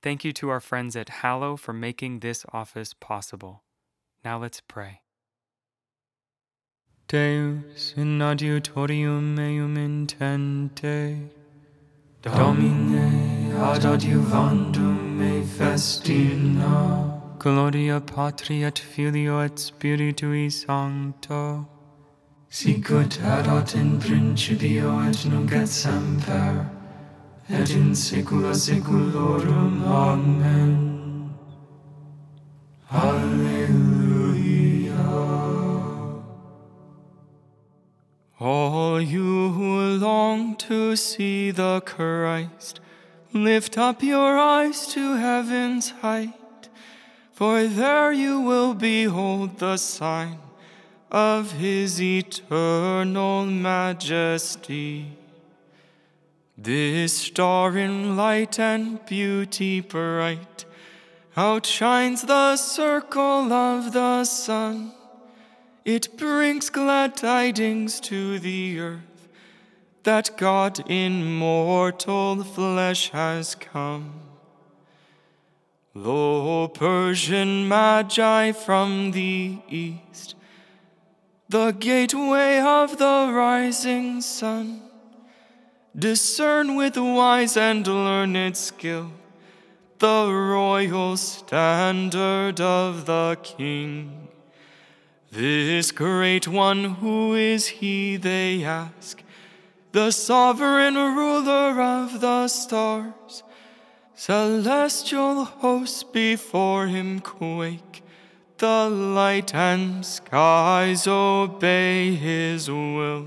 Thank you to our friends at Hallow for making this office possible. Now let's pray. Deus in adiutorium meum intente, Domine ad adiuvandum me festina, Gloria Patri et Filio et Spiritui Sancto, sicut erat in principio et nunc et semper, et in saecula saeculorum. Amen. Alleluia. All you who long to see the Christ, lift up your eyes to heaven's height, for there you will behold the sign of his eternal majesty. This star in light and beauty bright outshines the circle of the sun. It brings glad tidings to the earth that God in mortal flesh has come. Lo, Persian Magi from the east, the gateway of the rising sun, discern with wise and learned skill the royal standard of the King. This great one, who is he, they ask, the sovereign ruler of the stars. Celestial hosts before him quake, the light and skies obey his will.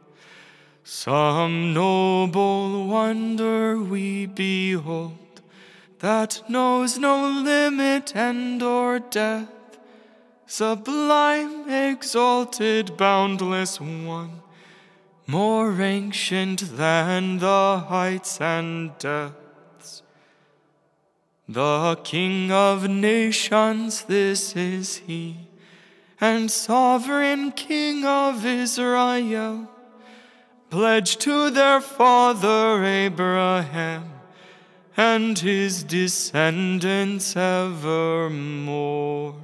Some noble wonder we behold, that knows no limit, end, or death. Sublime, exalted, boundless one, more ancient than the heights and depths. The King of nations, this is he, and sovereign King of Israel, pledged to their father Abraham and his descendants evermore.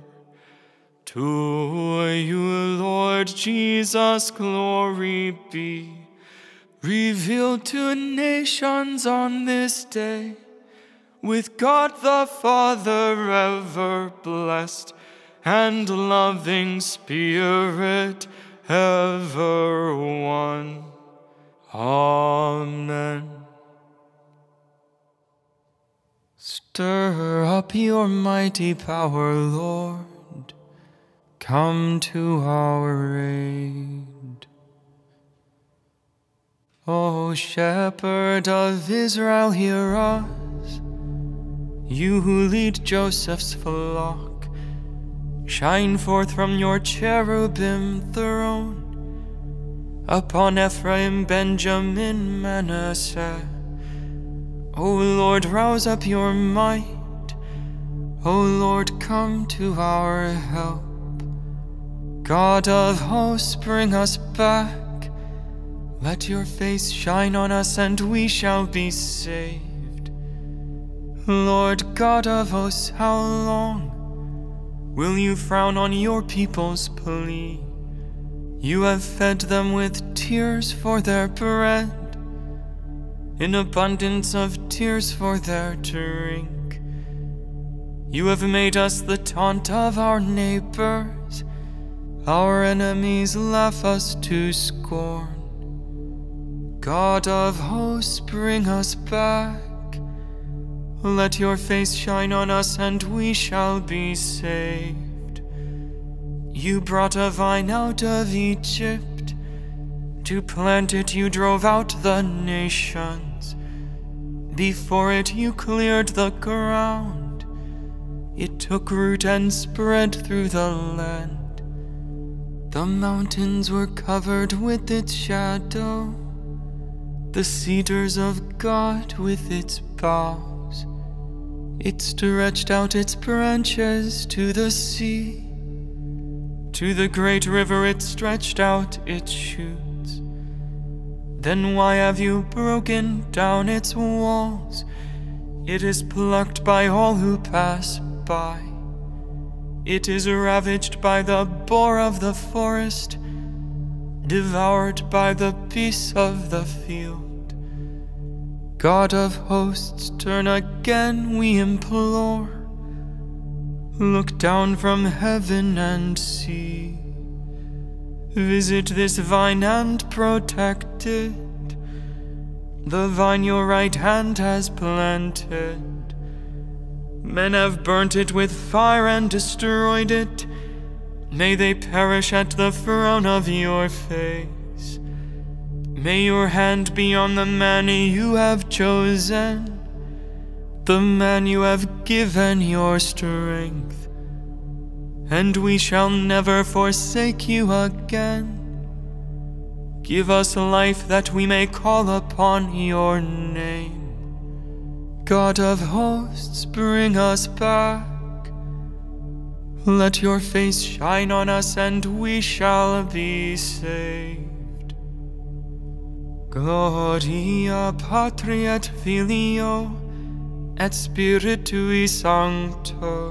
To you, Lord Jesus, glory be, revealed to nations on this day, with God the Father ever blessed, and loving Spirit ever one. Amen. Stir up your mighty power, Lord. Come to our aid. O Shepherd of Israel, hear us. You who lead Joseph's flock, shine forth from your cherubim throne upon Ephraim, Benjamin, Manasseh. O Lord, rouse up your might. O Lord, come to our help. God of hosts, bring us back. Let your face shine on us, and we shall be saved. Lord God of hosts, how long will you frown on your people's plea? You have fed them with tears for their bread, in abundance of tears for their drink. You have made us the taunt of our neighbors. Our enemies laugh us to scorn. God of hosts, bring us back. Let your face shine on us, and we shall be saved. You brought a vine out of Egypt. To plant it you drove out the nations. Before it you cleared the ground. It took root and spread through the land. The mountains were covered with its shadow, the cedars of God with its boughs. It stretched out its branches to the sea. To the great river it stretched out its shoots. Then why have you broken down its walls? It is plucked by all who pass by. It is ravaged by the boar of the forest, devoured by the beasts of the field. God of hosts, turn again, we implore. Look down from heaven and see. Visit this vine and protect it, the vine your right hand has planted. Men have burnt it with fire and destroyed it. May they perish at the frown of your face. May your hand be on the man you have chosen, the man you have given your strength, and we shall never forsake you again. Give us life that we may call upon your name. God of hosts, bring us back. Let your face shine on us and we shall be saved. Gloria Patri et Filio et Spiritui Sancto,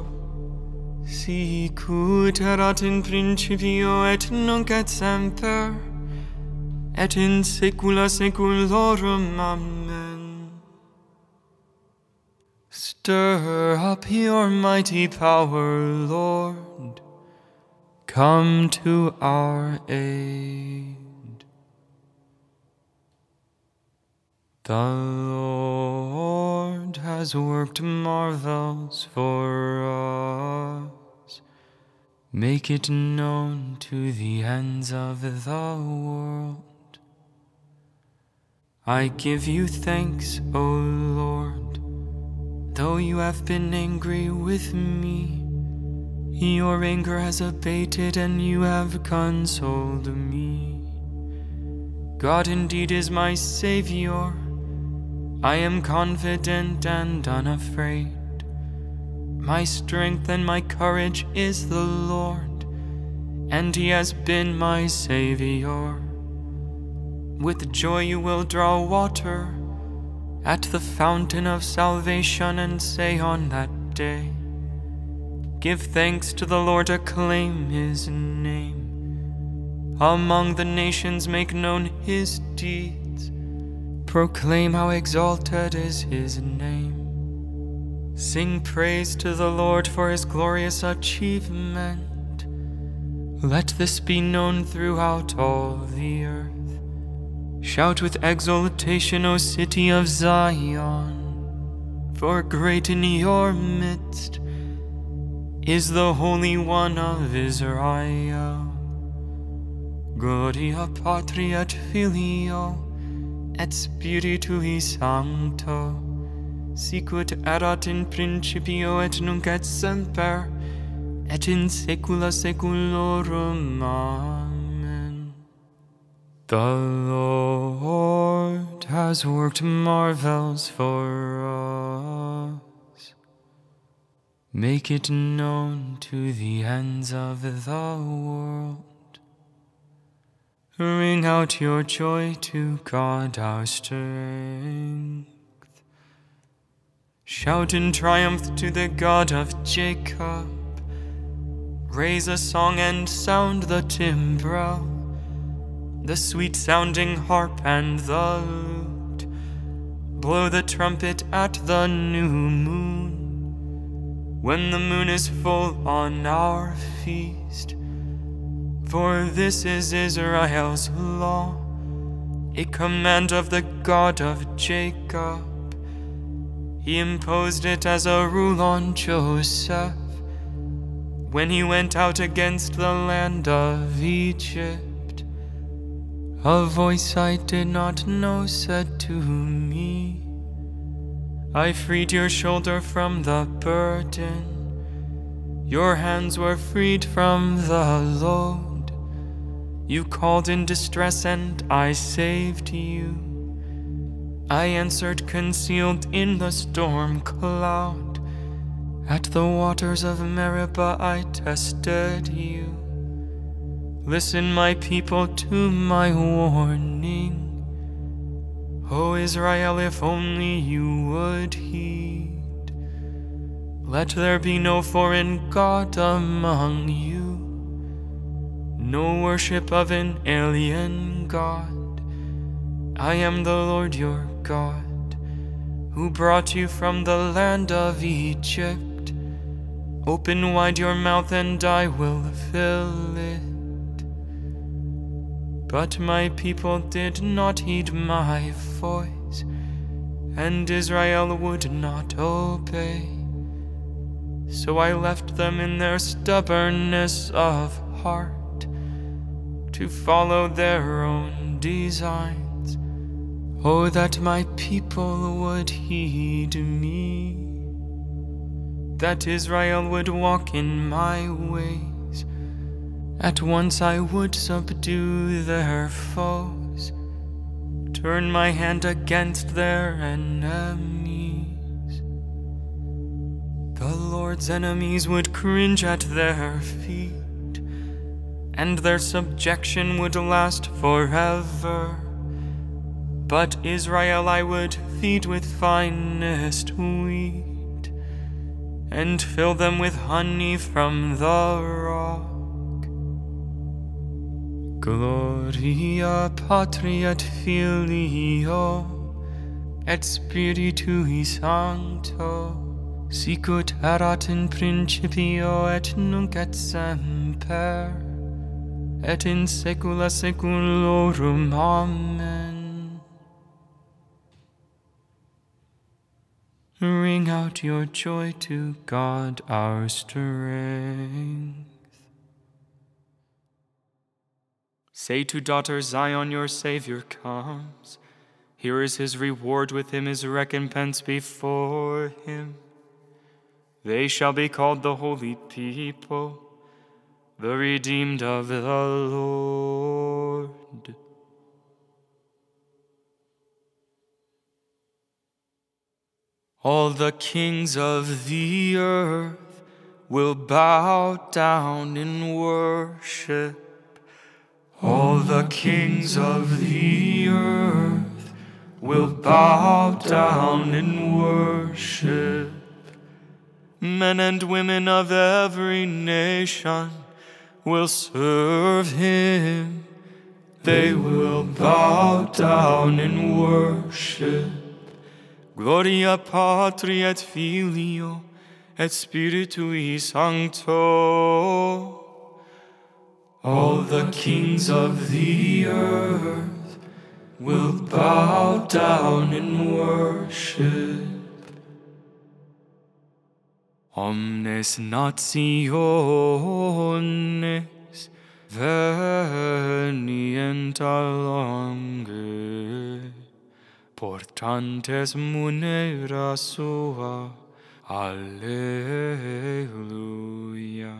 sicut erat in principio et nunc et semper, et in saecula saeculorum. Amen. Stir up your mighty power, Lord. Come to our aid. The Lord has worked marvels for us. Make it known to the ends of the world. I give you thanks, O Lord, though you have been angry with me. Your anger has abated and you have consoled me. God indeed is my Savior. I am confident and unafraid. My strength and my courage is the Lord, and He has been my Savior. With joy you will draw water at the fountain of salvation and say on that day, give thanks to the Lord, acclaim His name. Among the nations make known His deeds. Proclaim how exalted is His name. Sing praise to the Lord for His glorious achievement. Let this be known throughout all the earth. Shout with exultation, O city of Zion, for great in your midst is the Holy One of Israel. Gloria Patri et Filio et Spiritui Sancto, sicut erat in principio et nunc et semper, et in saecula saeculorum. Amen. The Lord has worked marvels for us. Make it known to the ends of the world. Ring out your joy to God our strength. Shout in triumph to the God of Jacob. Raise a song and sound the timbrel, the sweet-sounding harp and the lute. Blow the trumpet at the new moon, when the moon is full on our feast. For this is Israel's law, a command of the God of Jacob. He imposed it as a rule on Joseph when he went out against the land of Egypt. A voice I did not know said to me, I freed your shoulder from the burden. Your hands were freed from the load. You called in distress and I saved you. I answered concealed in the storm cloud. At the waters of Meribah I tested you. Listen, my people, to my warning. O Israel, if only you would heed. Let there be no foreign god among you, no worship of an alien god. I am the Lord your God, who brought you from the land of Egypt. Open wide your mouth and I will fill it. But my people did not heed my voice, and Israel would not obey. So I left them in their stubbornness of heart, to follow their own designs. Oh, that my people would heed me, that Israel would walk in my ways. At once I would subdue their foes, turn my hand against their enemies. The Lord's enemies would cringe at their feet, and their subjection would last forever. But Israel I would feed with finest wheat, and fill them with honey from the rock. Gloria Patri et Filio et Spiritui Sancto, sicut erat in principio et nunc et semper, et in saecula saeculorum. Amen. Ring out your joy to God our strength. Say to daughter Zion, your Savior comes. Here is his reward, with him his recompense before him. They shall be called the holy people, the redeemed of the Lord. All the kings of the earth will bow down in worship. All the kings of the earth will bow down in worship. Men and women of every nation will serve him. They will bow down in worship. Gloria Patri et Filio et Spiritui Sancto. All the kings of the earth will bow down in worship. Omnes nationes venient longe, portantes munera sua. Alleluia.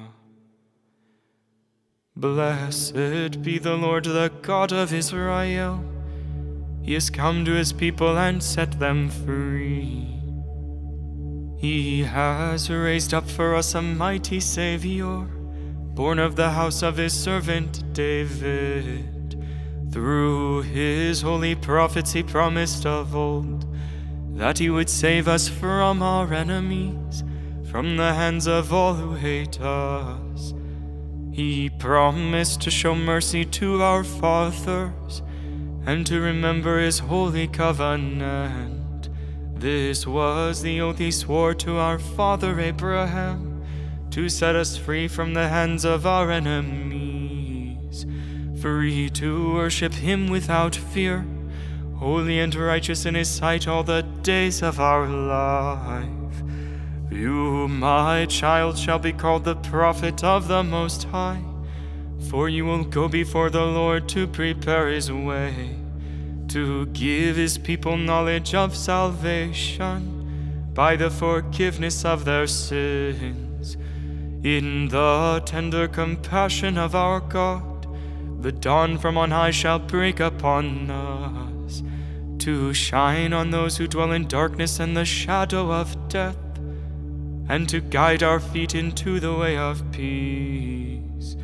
Blessed be the Lord, the God of Israel. He has come to his people and set them free. He has raised up for us a mighty Savior, born of the house of his servant David. Through his holy prophets he promised of old that he would save us from our enemies, from the hands of all who hate us. He promised to show mercy to our fathers and to remember his holy covenant. This was the oath he swore to our father Abraham, to set us free from the hands of our enemies, free to worship him without fear, holy and righteous in his sight all the days of our life. You, my child, shall be called the prophet of the Most High, for you will go before the Lord to prepare his way, to give his people knowledge of salvation by the forgiveness of their sins. In the tender compassion of our God, the dawn from on high shall break upon us, to shine on those who dwell in darkness and the shadow of death, and to guide our feet into the way of peace.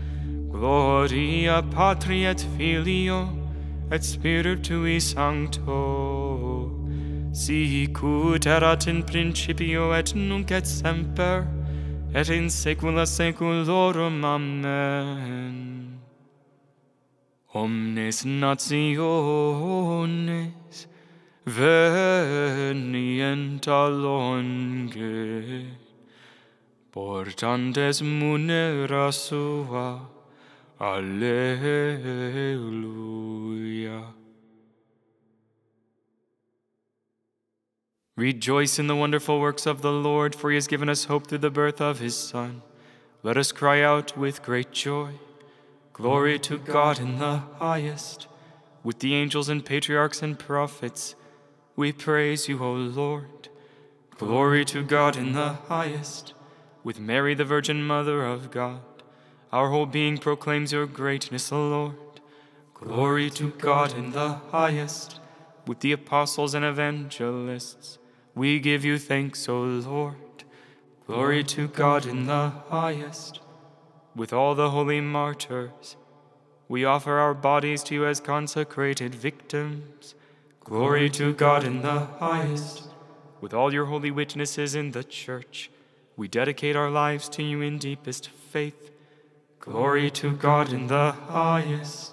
Gloria Patri et Filio et Spiritui Sancto. sicut erat in principio et nunc et semper, et in saecula saeculorum. Amen. Omnes nationes venient a longe, portantes munera sua. Alleluia. Rejoice in the wonderful works of the Lord, for he has given us hope through the birth of his Son. Let us cry out with great joy. Glory to God in the highest. With the angels and patriarchs and prophets, we praise you, O Lord. Glory to God in the highest. With Mary, the Virgin Mother of God, our whole being proclaims your greatness, O Lord. Glory to God in the highest. With the apostles and evangelists, we give you thanks, O Lord. Glory to God in the highest. With all the holy martyrs, we offer our bodies to you as consecrated victims. Glory to God in the highest. With all your holy witnesses in the church, we dedicate our lives to you in deepest faith. Glory to God in the highest.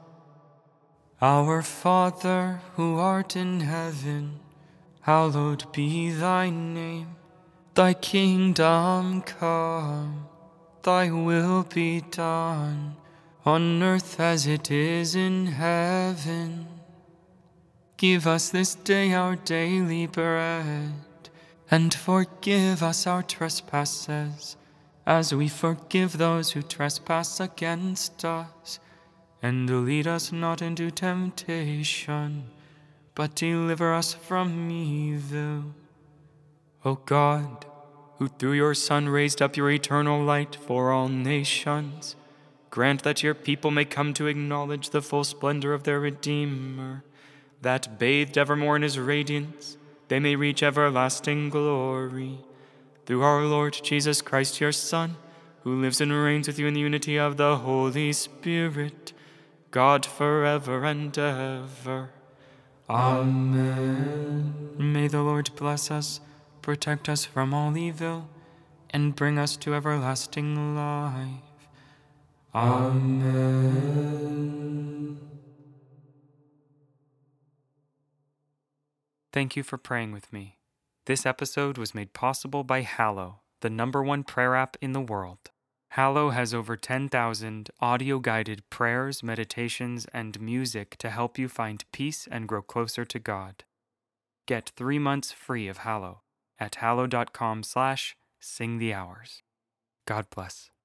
Our Father, who art in heaven, hallowed be thy name. Thy kingdom come, thy will be done, on earth as it is in heaven. Give us this day our daily bread, and forgive us our trespasses, as we forgive those who trespass against us. And lead us not into temptation, but deliver us from evil. O God, who through your Son raised up your eternal light for all nations, grant that your people may come to acknowledge the full splendor of their Redeemer, that, bathed evermore in his radiance, they may reach everlasting glory. Through our Lord Jesus Christ, your Son, who lives and reigns with you in the unity of the Holy Spirit, God forever and ever. Amen. May the Lord bless us, protect us from all evil, and bring us to everlasting life. Amen. Thank you for praying with me. This episode was made possible by Hallow, the #1 prayer app in the world. Hallow has over 10,000 audio-guided prayers, meditations, and music to help you find peace and grow closer to God. Get 3 months free of Hallow at hallow.com/singthehours. God bless.